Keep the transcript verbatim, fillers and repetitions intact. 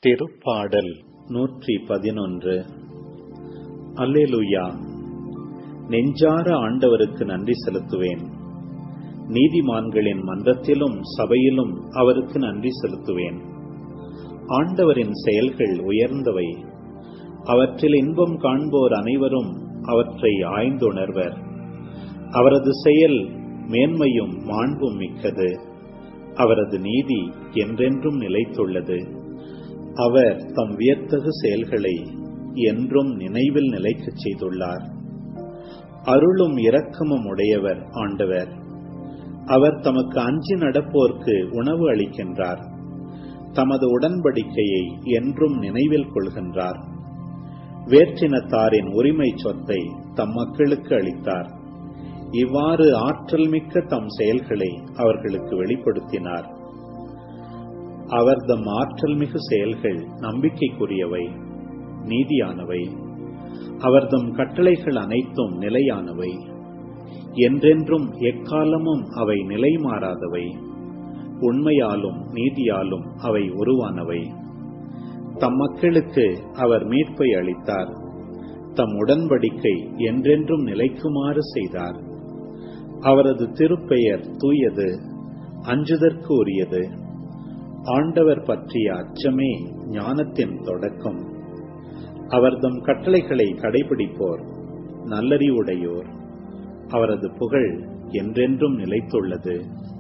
திருப்பாடல் நூற்றி பதினொன்று. அல்லேலூயா. நெஞ்சார ஆண்டவருக்கு நன்றி செலுத்துவேன். நீதிமான்களின் மன்றத்திலும் சபையிலும் அவருக்கு நன்றி செலுத்துவேன். ஆண்டவரின் செயல்கள் உயர்ந்தவை, அவற்றில் இன்பம் காண்போர் அனைவரும் அவற்றை ஆய்ந்துணர்வர். அவரது செயல் மேன்மையும் மாண்பும் மிக்கது, அவரது நீதி என்றென்றும் நிலைத்துள்ளது. அவர் தம் வியத்தகு செயல்களை என்றும் நினைவில் நிலைக்கச் செய்துள்ளார். அருளும் இரக்கமும் உடையவர் ஆண்டவர். அவர் தமக்கு அஞ்சி நடப்போர்க்கு உணவு அளிக்கின்றார். தமது உடன்படிக்கையை என்றும் நினைவில் கொள்கின்றார். வேற்றினத்தாரின் உரிமை சொத்தை தம் மக்களுக்கு அளித்தார். இவ்வாறு ஆற்றல் மிக்க தம் செயல்களை அவர்களுக்கு வெளிப்படுத்தினார். அவர் தம் ஆற்றல் மிகு செயல்கள் நம்பிக்கைக்குரியவை, நீதியானவை. அவர் தம் கட்டளைகள் அனைத்தும் நிலையானவை, என்றென்றும் எக்காலமும் அவை நிலை மாறாதவை. உண்மையாலும் நீதியாலும் அவை உருவானவை. தம் மக்களுக்கு அவர் மீட்பை அளித்தார். தம் உடன்படிக்கை என்றென்றும் நிலைக்குமாறு செய்தார். அவரது திருப்பெயர் தூயது, அஞ்சுதற்கு உரியது. ஆண்டவர் பற்றிய அச்சமே ஞானத்தின் தொடக்கம். அவர் தம் கட்டளைகளை கடைபிடிப்போர் நல்லறிவுடையோர். அவரது புகழ் என்றென்றும் நிலைத்துள்ளது.